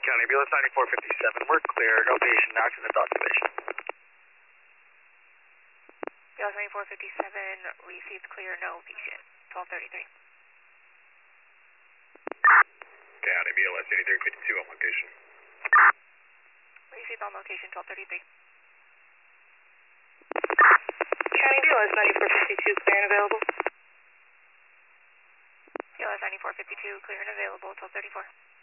County, BLS 9457, we're clear, no patient accident observation. BLS 9457, received clear, no patient, 1233. County, BLS 8352 on location. Received on location, 1233. County, BLS 9452, clear and available. BLS 9452, clear and available, 1234.